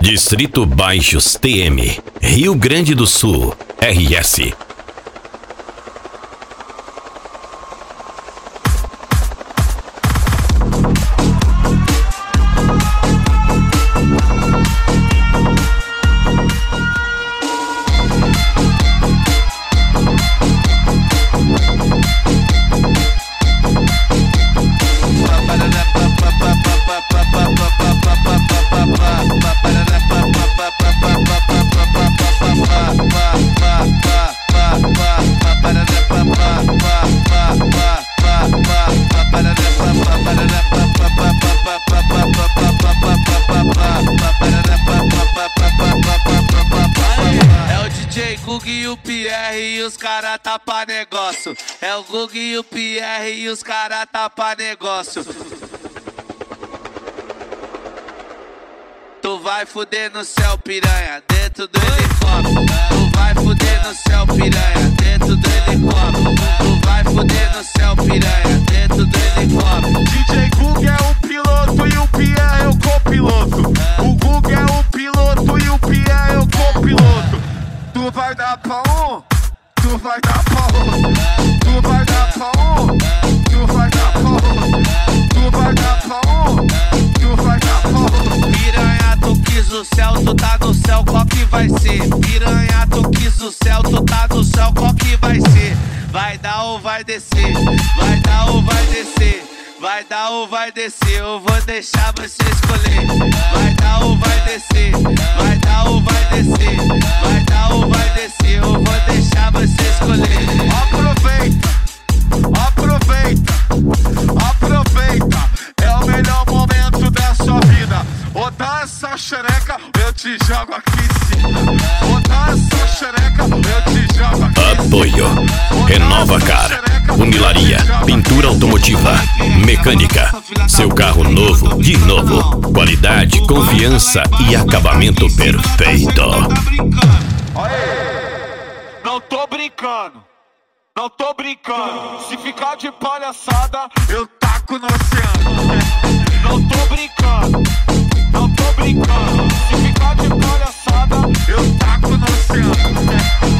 Distrito Baixos TM, Rio Grande do Sul, RS. E o Pierre e os cara tá pra negócio. É o Gug e o Pierre e os cara tá pra negócio. Tu vai fuder no céu, piranha, dentro do helicóptero. Tu vai fuder no céu, piranha, dentro do helicóptero. Tu vai fuder no céu, piranha, dentro do helicóptero. DJ Gug é o piloto e o Pierre é o copiloto. O Gug é o piloto e o Pierre é o copiloto. Tu vai dar pra um, tu vai dar pra outro. Tu vai dar pra um, tu vai dar pra outro. Tu vai dar pra um, tu vai dar pra outro. Piranha, tu quis o céu, tu tá no céu, qual que vai ser? Piranha, tu quis o céu, tu tá no céu, qual que vai ser? Vai dar ou vai descer? Vai dar ou vai descer? Vai dar ou vai descer? Eu vou deixar você escolher. Vai dar ou vai descer? Vai dar ou vai descer? Vai dar ou vai descer? Eu vou deixar você escolher. Aproveita, aproveita, aproveita. É o melhor momento da sua vida. Ou dá essa xereca, eu te jogo aqui em cima. Ou dá essa xereca, eu te jogo aqui em cima. Apoio Renova Car, Unilaria, pintura automotiva, mecânica. Seu carro novo, de novo. Qualidade, confiança e acabamento perfeito. Não tô brincando, não tô brincando. Se ficar de palhaçada, eu taco no oceano. Não tô brincando, não tô brincando. Se ficar de palhaçada, eu taco no oceano.